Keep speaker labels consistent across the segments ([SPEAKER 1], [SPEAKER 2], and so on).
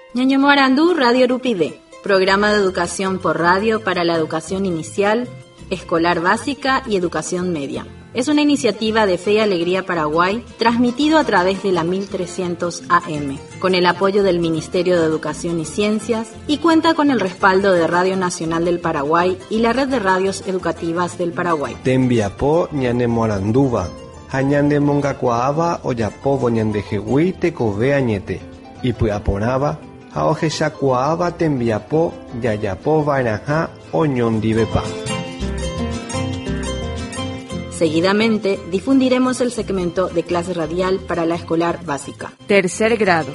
[SPEAKER 1] Ñañomo Arandú, Radio Rupide, programa de educación por radio para la educación inicial, escolar básica y educación media. Es una iniciativa de Fe y Alegría Paraguay, transmitido a través de la 1300 AM, con el apoyo del Ministerio de Educación y Ciencias, y cuenta con el respaldo de Radio Nacional del Paraguay y la Red de Radios Educativas del Paraguay.
[SPEAKER 2] Tembiapo ñanemo aranduva, hañande mongacuaaba oyapobo ñandejehui tekove añete, y puaporaba, haojeshakuaaba tembiapo yayapo vainaja oñondivepa.
[SPEAKER 1] Seguidamente, difundiremos el segmento de clase radial para la escolar básica.
[SPEAKER 3] Tercer grado.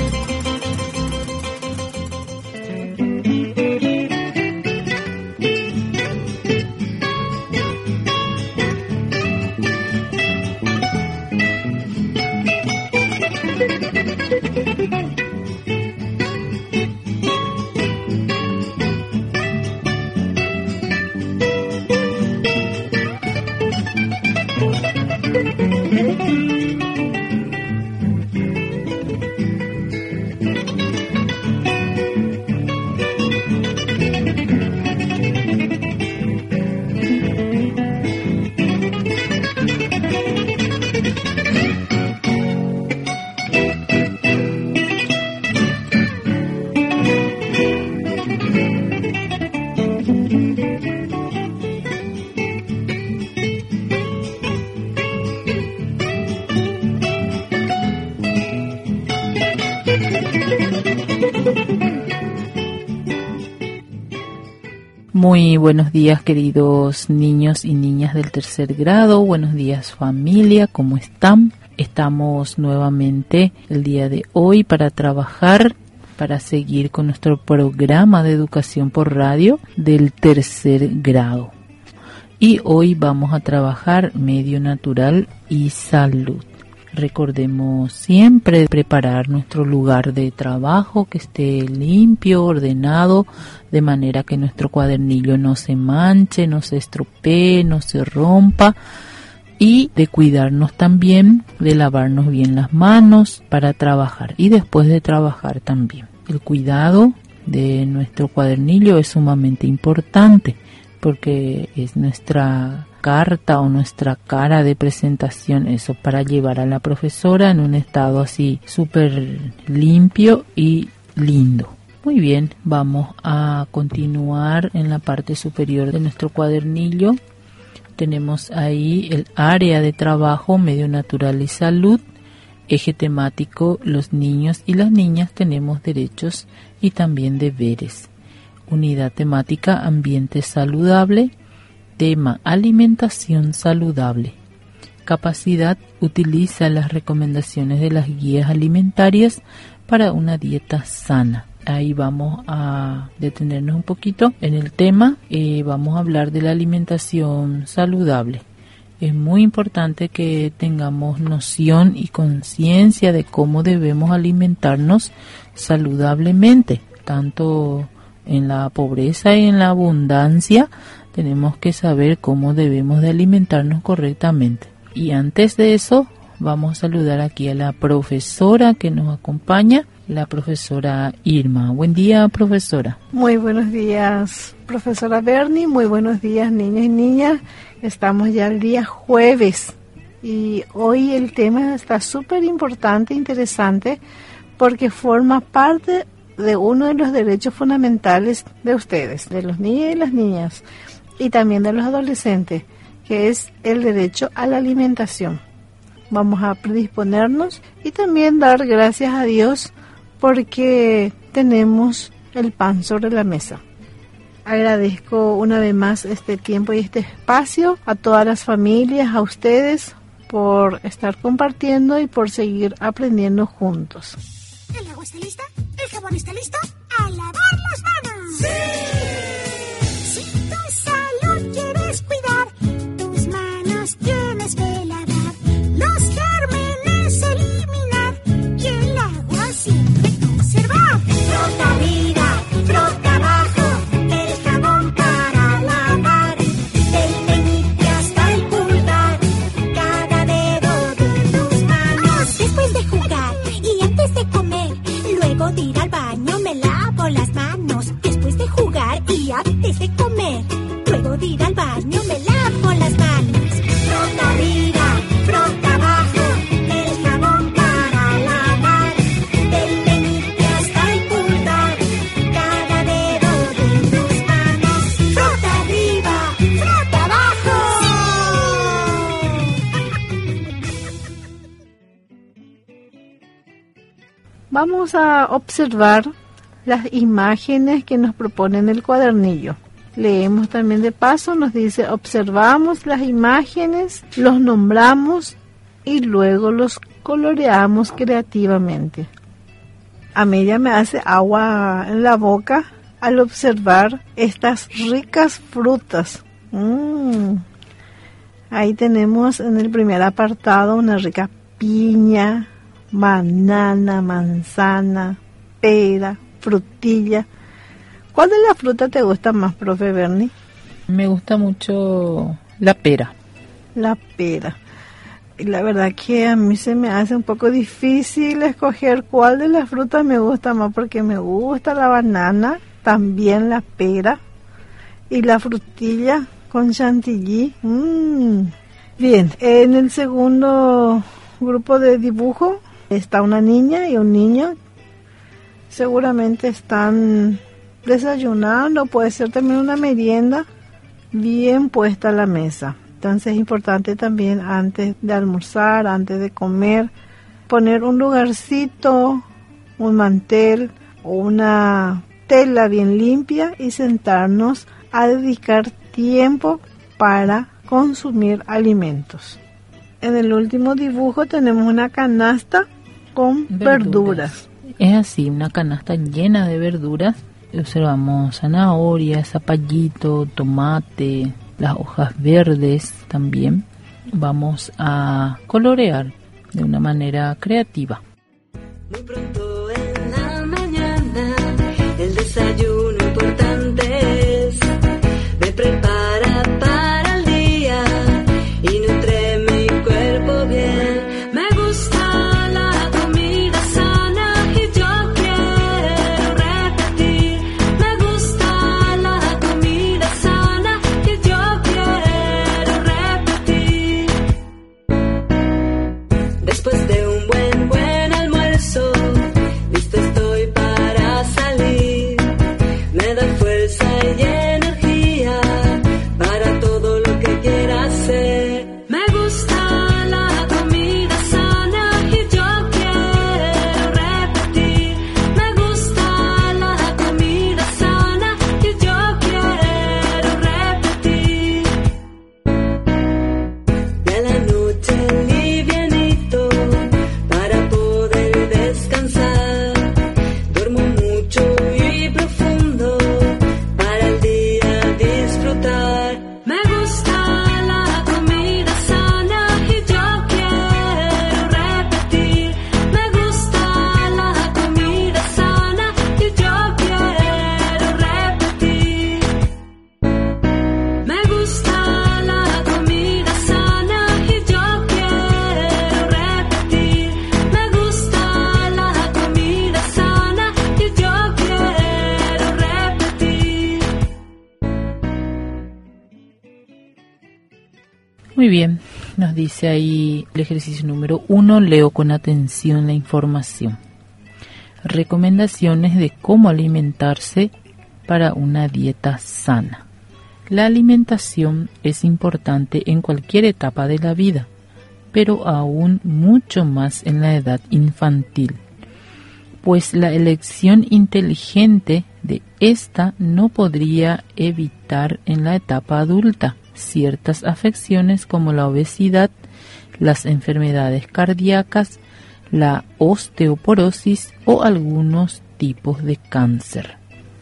[SPEAKER 4] Muy buenos días, queridos niños y niñas del tercer grado. Buenos días, familia, ¿cómo están? Estamos nuevamente el día de hoy para trabajar, para seguir con nuestro programa de educación por radio del tercer grado. Y hoy vamos a trabajar medio natural y salud. Recordemos siempre preparar nuestro lugar de trabajo, que esté limpio, ordenado, de manera que nuestro cuadernillo no se manche, no se estropee, no se rompa, y de cuidarnos también, de lavarnos bien las manos para trabajar y después de trabajar también. El cuidado de nuestro cuadernillo es sumamente importante porque es nuestra carta o nuestra cara de presentación, eso, para llevar a la profesora en un estado así súper limpio y lindo. Muy bien, vamos a continuar en la parte superior de nuestro cuadernillo. Tenemos ahí el área de trabajo, medio natural y salud, eje temático, los niños y las niñas tenemos derechos y también deberes. Unidad temática, ambiente saludable. Tema, alimentación saludable. Capacidad, utiliza las recomendaciones de las guías alimentarias para una dieta sana. Ahí vamos a detenernos un poquito en el tema. Vamos a hablar de la alimentación saludable. Es muy importante que tengamos noción y conciencia de cómo debemos alimentarnos saludablemente, tanto en la pobreza y en la abundancia. Tenemos que saber cómo debemos de alimentarnos correctamente. Y antes de eso, vamos a saludar aquí a la profesora que nos acompaña, la profesora Irma. Buen día, profesora.
[SPEAKER 5] Muy buenos días, profesora Berni. Muy buenos días, niños y niñas. Estamos ya el día jueves y hoy el tema está súper importante, interesante, porque forma parte de uno de los derechos fundamentales de ustedes, de los niños y las niñas, y también de los adolescentes, que es el derecho a la alimentación. Vamos a predisponernos y también dar gracias a Dios porque tenemos el pan sobre la mesa. Agradezco una vez más este tiempo y este espacio a todas las familias, a ustedes, por estar compartiendo y por seguir aprendiendo juntos.
[SPEAKER 6] ¿El agua está lista? ¿El jabón está listo? ¡A lavar las manos! ¡Sí! Si tu salud quieres cuidar, tus manos tienes que lavar, los gérmenes eliminar y el agua siempre conservar. Frota arriba, frota abajo, el jabón para lavar, del meñique hasta el pulgar, cada dedo de tus manos. Después de jugar y antes de comer, luego de ir al baño,
[SPEAKER 5] Vamos a observar las imágenes que nos proponen el cuadernillo. Leemos también de paso, nos dice, observamos las imágenes, los nombramos y luego los coloreamos creativamente. A mí ya me hace agua en la boca al observar estas ricas frutas. Ahí tenemos en el primer apartado una rica piña, banana, manzana, pera, frutilla. ¿Cuál de las frutas te gusta más, profe Bernie?
[SPEAKER 4] Me gusta mucho la pera.
[SPEAKER 5] La pera. Y la verdad que a mí se me hace un poco difícil escoger cuál de las frutas me gusta más, porque me gusta la banana, también la pera y la frutilla con chantilly. Bien, en el segundo grupo de dibujo está una niña y un niño. Seguramente están desayunando, puede ser también una merienda bien puesta a la mesa. Entonces es importante también antes de almorzar, antes de comer, poner un lugarcito, un mantel o una tela bien limpia y sentarnos a dedicar tiempo para consumir alimentos. En el último dibujo tenemos una canasta con verduras.
[SPEAKER 4] Es así, una canasta llena de verduras. Observamos zanahoria, zapallito, tomate, las hojas verdes también. Vamos a colorear de una manera creativa.
[SPEAKER 3] Muy pronto en la mañana, el desayuno importante es, me prepara para el día y nutre mi cuerpo bien. Me gusta la comida sana y yo quiero repetir. Me gusta la comida sana y yo quiero repetir. Después de un buen almuerzo, listo estoy para salir. Me da fuerza y energía para todo lo que quiera hacer. Me gusta la comida sana y yo quiero repetir. Me gusta la comida sana y yo quiero repetir. Y a la noche livianito para poder descansar. Duermo mucho y profundo para el día disfrutar. Me gusta la comida sana y yo quiero repetir. Me gusta la comida sana y yo quiero repetir. Me gusta la comida sana y yo quiero repetir. Me gusta la comida sana y yo quiero repetir.
[SPEAKER 4] Muy bien, nos dice ahí el ejercicio número 1, leo con atención la información. Recomendaciones de cómo alimentarse para una dieta sana. La alimentación es importante en cualquier etapa de la vida, pero aún mucho más en la edad infantil, pues la elección inteligente de esta no podría evitar en la etapa adulta ciertas afecciones como la obesidad, las enfermedades cardíacas, la osteoporosis o algunos tipos de cáncer.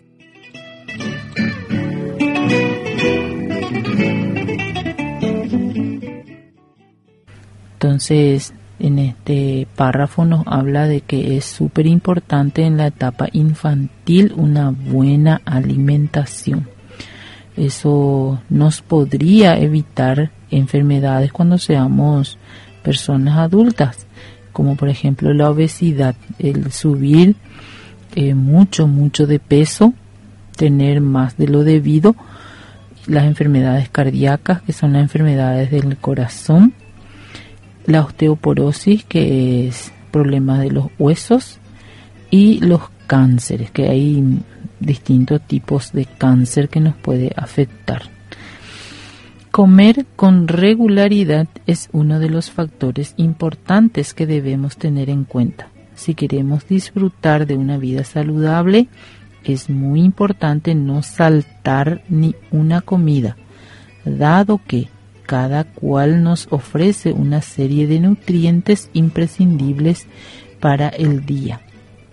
[SPEAKER 4] Entonces, en este párrafo nos habla de que es súper importante en la etapa infantil una buena alimentación. Eso nos podría evitar enfermedades cuando seamos personas adultas, como por ejemplo la obesidad, el subir mucho de peso, tener más de lo debido, las enfermedades cardíacas, que son las enfermedades del corazón, la osteoporosis, que es problemas de los huesos, y los cánceres, que hay distintos tipos de cáncer que nos puede afectar. Comer con regularidad es uno de los factores importantes que debemos tener en cuenta. Si queremos disfrutar de una vida saludable, es muy importante no saltar ni una comida, dado que cada cual nos ofrece una serie de nutrientes imprescindibles para el día.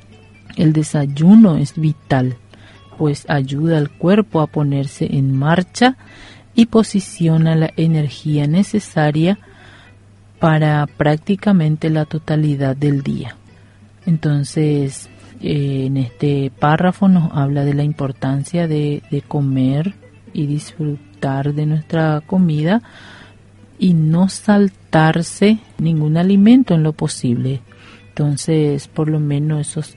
[SPEAKER 4] El desayuno es vital, pues ayuda al cuerpo a ponerse en marcha y posiciona la energía necesaria para prácticamente la totalidad del día. Entonces, en este párrafo nos habla de la importancia de comer y disfrutar de nuestra comida y no saltarse ningún alimento en lo posible. Entonces, por lo menos esos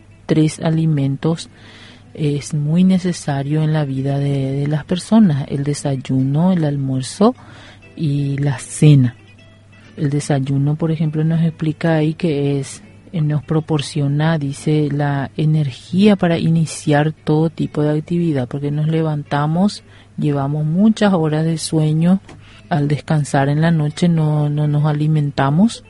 [SPEAKER 4] 3 alimentos es muy necesario en la vida de las personas: el desayuno, el almuerzo y la cena. El desayuno, por ejemplo, nos explica ahí que nos proporciona, dice, la energía para iniciar todo tipo de actividad, porque nos levantamos, llevamos muchas horas de sueño, al descansar en la noche no nos alimentamos,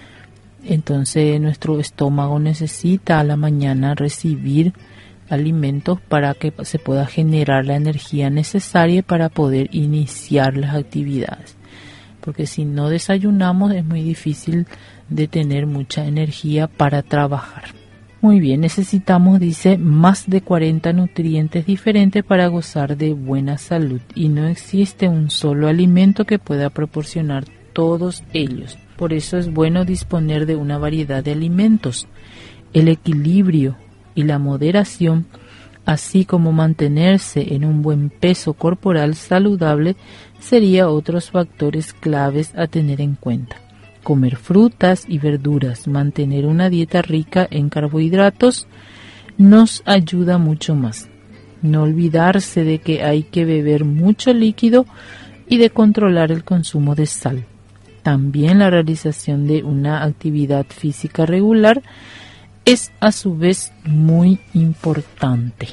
[SPEAKER 4] entonces nuestro estómago necesita a la mañana recibir alimentos para que se pueda generar la energía necesaria para poder iniciar las actividades. Porque si no desayunamos es muy difícil de tener mucha energía para trabajar. Muy bien, necesitamos, dice, más de 40 nutrientes diferentes para gozar de buena salud y no existe un solo alimento que pueda proporcionar todos ellos. Por eso es bueno disponer de una variedad de alimentos. El equilibrio y la moderación, así como mantenerse en un buen peso corporal saludable, serían otros factores claves a tener en cuenta. Comer frutas y verduras, mantener una dieta rica en carbohidratos, nos ayuda mucho más. No olvidarse de que hay que beber mucho líquido y de controlar el consumo de sal. También la realización de una actividad física regular es a su vez muy importante.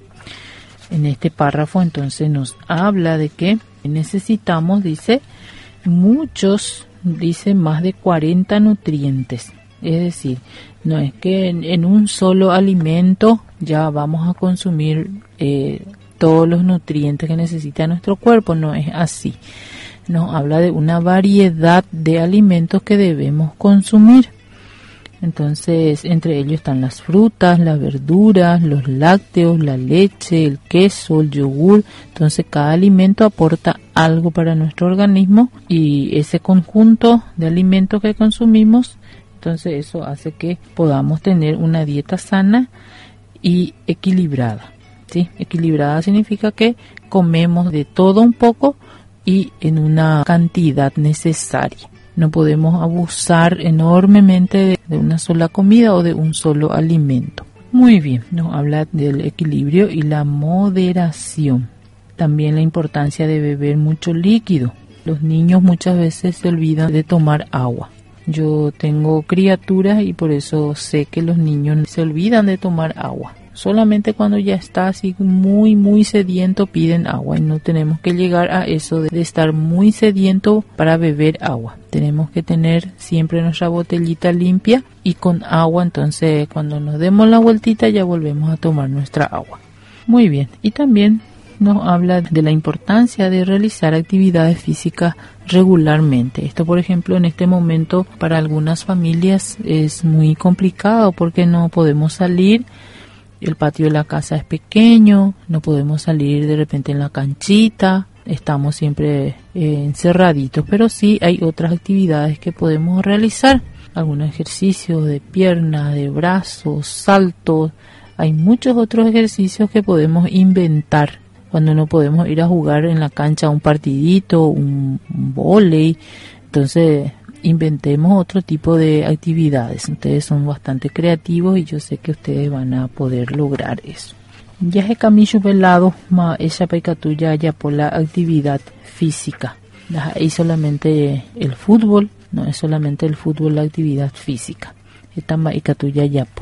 [SPEAKER 4] En este párrafo entonces nos habla de que necesitamos, dice, más de 40 nutrientes. Es decir, no es que en un solo alimento ya vamos a consumir todos los nutrientes que necesita nuestro cuerpo, no es así. Nos habla de una variedad de alimentos que debemos consumir. Entonces, entre ellos están las frutas, las verduras, los lácteos, la leche, el queso, el yogur. Entonces, cada alimento aporta algo para nuestro organismo y ese conjunto de alimentos que consumimos, entonces eso hace que podamos tener una dieta sana y equilibrada. ¿Sí? Equilibrada significa que comemos de todo un poco y en una cantidad necesaria. No podemos abusar enormemente de una sola comida o de un solo alimento. Muy bien, nos habla del equilibrio y la moderación. También la importancia de beber mucho líquido. Los niños muchas veces se olvidan de tomar agua. Yo tengo criaturas y por eso sé que los niños se olvidan de tomar agua. Solamente cuando ya está así muy sediento piden agua y no tenemos que llegar a eso de estar muy sediento para beber agua. Tenemos que tener siempre nuestra botellita limpia y con agua, entonces cuando nos demos la vueltita ya volvemos a tomar nuestra agua. Muy bien, y también nos habla de la importancia de realizar actividades físicas regularmente. Esto, por ejemplo, en este momento para algunas familias es muy complicado porque no podemos salir. El patio de la casa es pequeño, no podemos salir de repente en la canchita, estamos siempre encerraditos, pero sí hay otras actividades que podemos realizar, algunos ejercicios de piernas, de brazos, saltos, hay muchos otros ejercicios que podemos inventar cuando no podemos ir a jugar en la cancha un partidito, un vóley, entonces inventemos otro tipo de actividades. Ustedes son bastante creativos y yo sé que ustedes van a poder lograr eso. Ya es camillo pelado, ma ella pecatuya ya por la actividad física. Y solamente el fútbol, no es solamente el fútbol la actividad física. Esta ma icatuya yapo.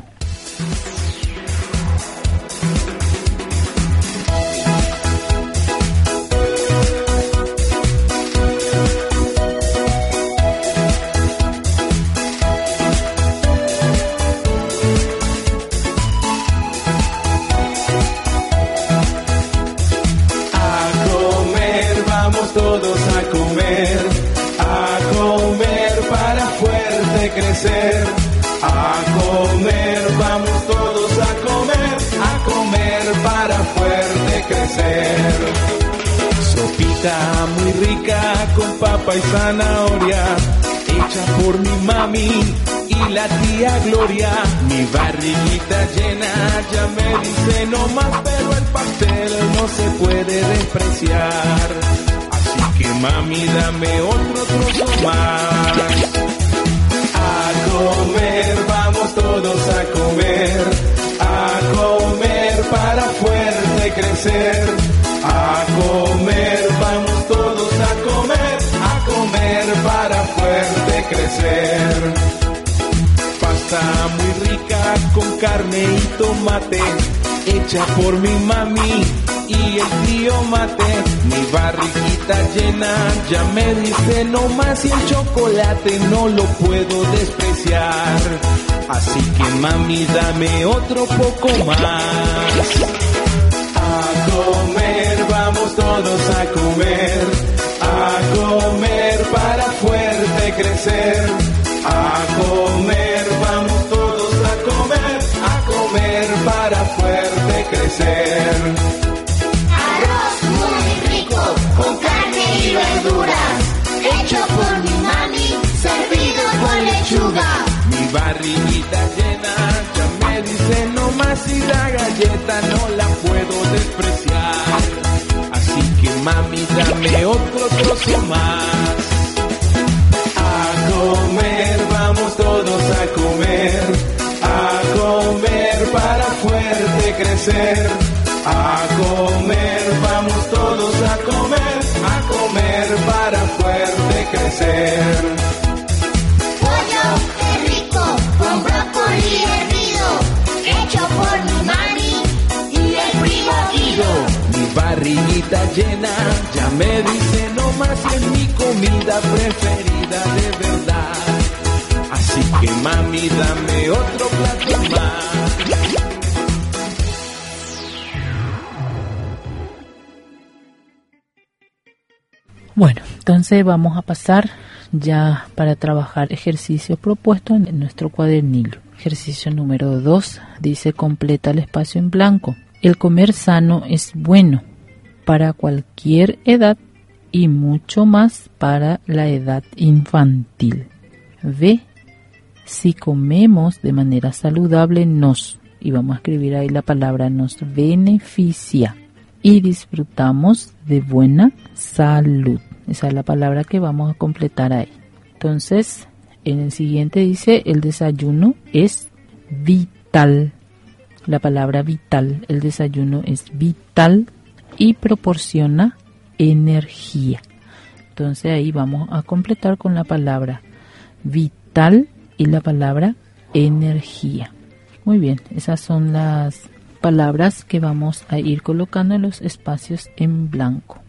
[SPEAKER 7] crecer. A comer, vamos todos a comer para fuerte crecer. Sopita muy rica con papa y zanahoria, hecha por mi mami y la tía Gloria. Mi barriguita llena ya me dice no más, pero el pastel no se puede despreciar. Así que mami, dame otro trozo más. A comer, vamos todos a comer para fuerte crecer. A comer, vamos todos a comer para fuerte crecer. Pasta muy rica con carne y tomate, hecha por mi mami y el tío Mate. Mi barriguita llena ya me dice no más, y el chocolate no lo puedo despreciar. Así que mami, dame otro poco más. A comer, vamos todos a comer para fuerte crecer. A comer, vamos todos a comer para fuerte crecer.
[SPEAKER 6] Arroz muy rico, con carne y verduras, hecho por mi mami, servido con lechuga.
[SPEAKER 7] Mi barriguita llena ya me dice no más, y la galleta no la puedo despreciar. Así que mami, dame otro trozo más. A comer, vamos todos a comer para fuerte crecer. A comer, vamos todos a comer para fuerte crecer.
[SPEAKER 6] Pollo es rico, con brócoli hervido, hecho por mi mami y el primo Guido.
[SPEAKER 7] Mi barriguita llena ya me dice no más, y es mi comida preferida de verdad. Así que mami, dame otro plato más.
[SPEAKER 4] Bueno, entonces vamos a pasar ya para trabajar ejercicios propuestos en nuestro cuadernillo. Ejercicio número 2 dice: completa el espacio en blanco. El comer sano es bueno para cualquier edad y mucho más para la edad infantil. V. Si comemos de manera saludable y vamos a escribir ahí la palabra nos beneficia, y disfrutamos de buena salud. Esa es la palabra que vamos a completar ahí. Entonces, en el siguiente dice: el desayuno es vital. La palabra vital, el desayuno es vital y proporciona energía. Entonces ahí vamos a completar con la palabra vital y la palabra energía. Muy bien, esas son las palabras que vamos a ir colocando en los espacios en blanco.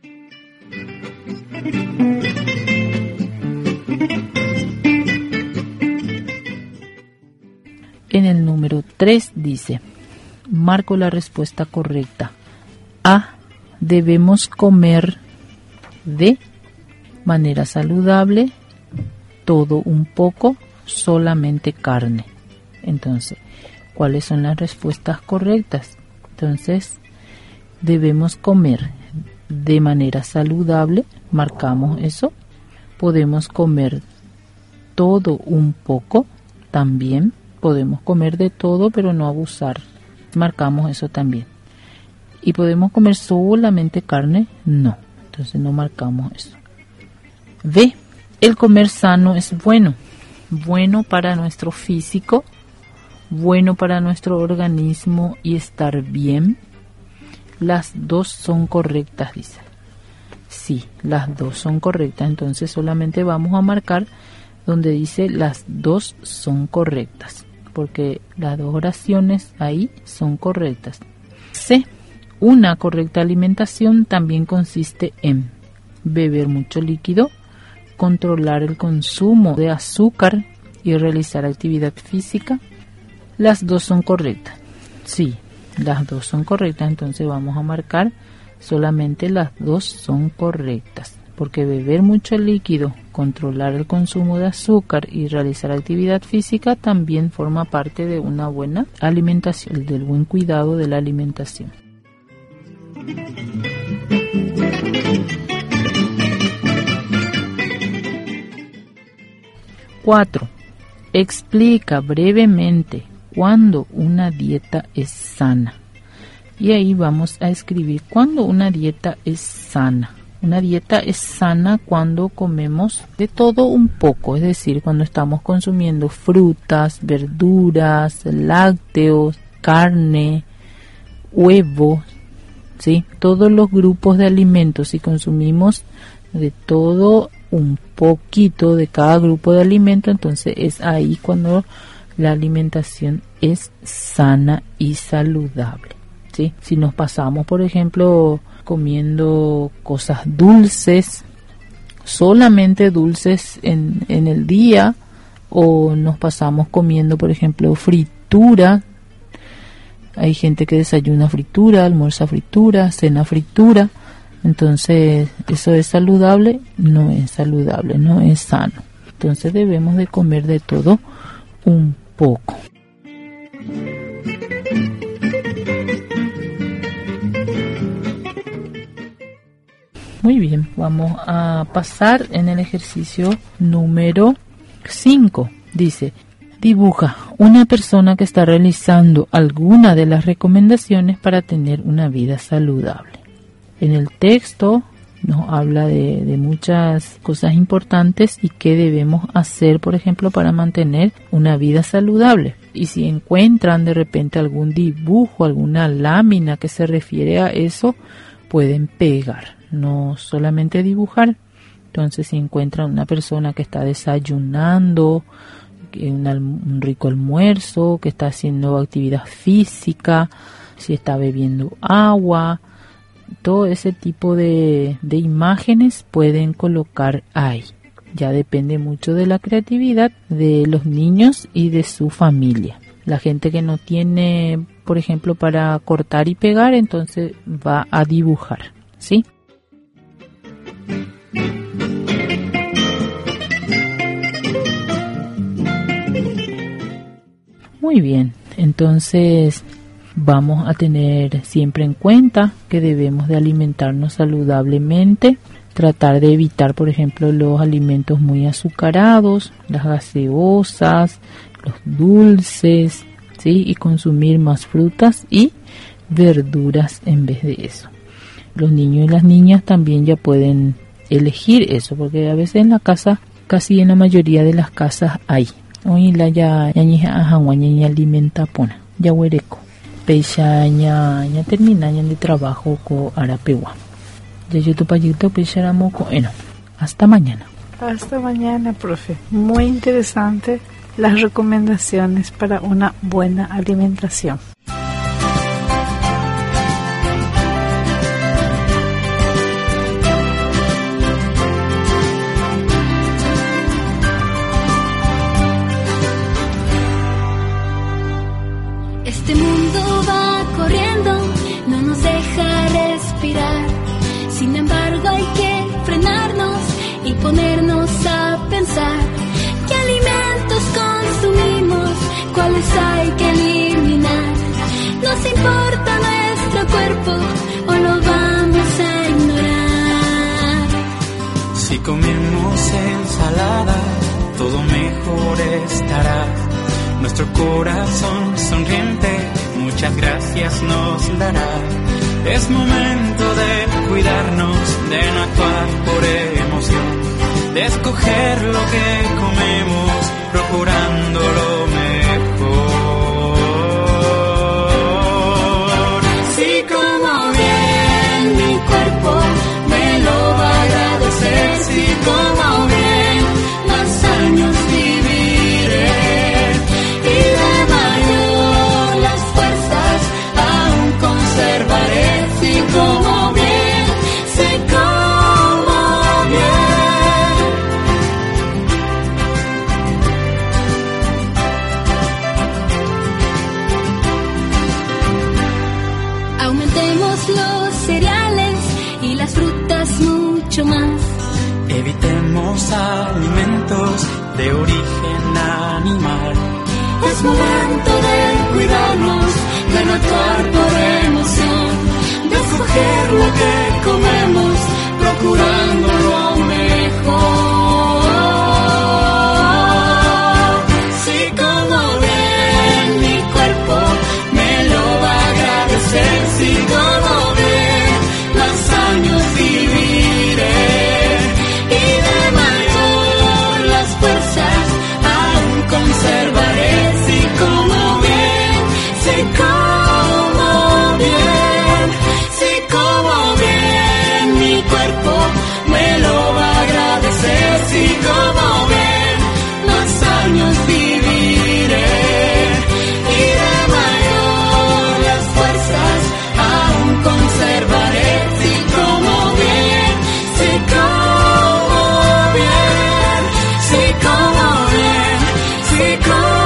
[SPEAKER 4] En el número 3 dice: marco la respuesta correcta. A. Debemos comer de manera saludable, todo un poco, solamente carne. Entonces, ¿cuáles son las respuestas correctas? Entonces, debemos comer de manera saludable, marcamos eso. Podemos comer todo un poco, también podemos comer de todo, pero no abusar, marcamos eso también. Y podemos comer solamente carne, no, entonces no marcamos eso. B. El comer sano es bueno, bueno para nuestro físico, bueno para nuestro organismo y estar bien. Las dos son correctas, dice. Sí, las dos son correctas, entonces solamente vamos a marcar donde dice las dos son correctas, porque las dos oraciones ahí son correctas. C. Una correcta alimentación también consiste en beber mucho líquido, controlar el consumo de azúcar y realizar actividad física. Las dos son correctas. Sí, las dos son correctas, entonces vamos a marcar solamente las dos son correctas. porque beber mucho líquido, controlar el consumo de azúcar y realizar actividad física también forma parte de una buena alimentación, del buen cuidado de la alimentación. 4. Explica brevemente cuándo una dieta es sana. Y ahí vamos a escribir cuándo una dieta es sana. Una dieta es sana cuando comemos de todo un poco, es decir, cuando estamos consumiendo frutas, verduras, lácteos, carne, huevos, ¿sí? Todos los grupos de alimentos. Si consumimos de todo un poquito de cada grupo de alimentos, entonces es ahí cuando la alimentación es sana y saludable, ¿sí? Si nos pasamos, por ejemplo, comiendo cosas dulces, solamente dulces en el día, o nos pasamos comiendo, por ejemplo, fritura. Hay gente que desayuna fritura, almuerza fritura, cena fritura. Entonces, ¿eso es saludable? No es saludable, no es sano. Entonces debemos de comer de todo un poco. Muy bien, vamos a pasar en el ejercicio número 5. Dice, dibuja una persona que está realizando alguna de las recomendaciones para tener una vida saludable. En el texto nos habla de muchas cosas importantes y qué debemos hacer, por ejemplo, para mantener una vida saludable. Y si encuentran de repente algún dibujo, alguna lámina que se refiere a eso, pueden pegar, no solamente dibujar. Entonces, si encuentran una persona que está desayunando, un rico almuerzo, que está haciendo actividad física, si está bebiendo agua, todo ese tipo de imágenes pueden colocar ahí. Ya depende mucho de la creatividad de los niños y de su familia. La gente que no tiene, por ejemplo, para cortar y pegar, entonces va a dibujar, ¿sí? Muy bien, entonces vamos a tener siempre en cuenta que debemos de alimentarnos saludablemente, tratar de evitar, por ejemplo, los alimentos muy azucarados, las gaseosas, los dulces, ¿sí? Y consumir más frutas y verduras en vez de eso. Los niños y las niñas también ya pueden elegir eso, porque a veces en la casa, casi en la mayoría de las casas hay. Hoy la ya alimenta pona, ya huereco. Pecha ya termina ya de trabajo con Arapewa. Ya yo tu payito pecha moco. Bueno, hasta mañana.
[SPEAKER 5] Hasta mañana, profe. Muy interesante las recomendaciones para una buena alimentación.
[SPEAKER 8] Este mundo va corriendo, no nos deja respirar. Sin embargo, hay que frenarnos y ponernos a pensar qué alimentos consumimos, cuáles hay que eliminar. ¿Nos importa nuestro cuerpo o lo vamos a ignorar?
[SPEAKER 9] Si comemos ensalada, todo mejor estará. Nuestro corazón sonriente muchas gracias nos dará. Es momento de cuidarnos, de no actuar por emoción, de escoger lo que comemos, procurando lo mejor. Si como bien mi cuerpo me lo va a agradecer, si como bien más años viviré. Conservaré, si como bien, si como bien.
[SPEAKER 10] alimentos de origen animal.
[SPEAKER 9] Es momento de cuidarnos, de no actuar por emoción, de escoger lo que comemos, procurando lo mejor. Si como bien mi cuerpo me lo va a agradecer, si como bien más años viviré y de mayor las fuerzas aún conservaré. Si como bien, si como bien, si como bien mi cuerpo me lo va a agradecer. Si como bien más años viviré y de mayor las fuerzas aún conservaré. Si como bien, si como bien, si como bien, si como bien.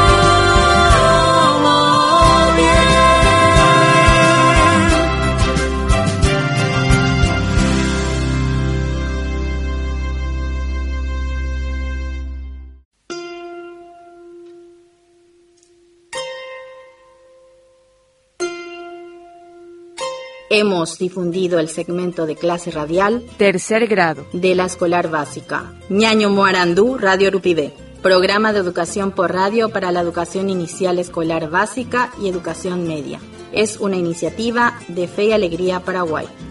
[SPEAKER 1] Hemos difundido el segmento de clase radial
[SPEAKER 11] Tercer grado
[SPEAKER 1] de la escolar básica Ñaño Moarandú, Radio Rupibé, programa de educación por radio para la educación inicial escolar básica y educación media. Es una iniciativa de Fe y Alegría Paraguay.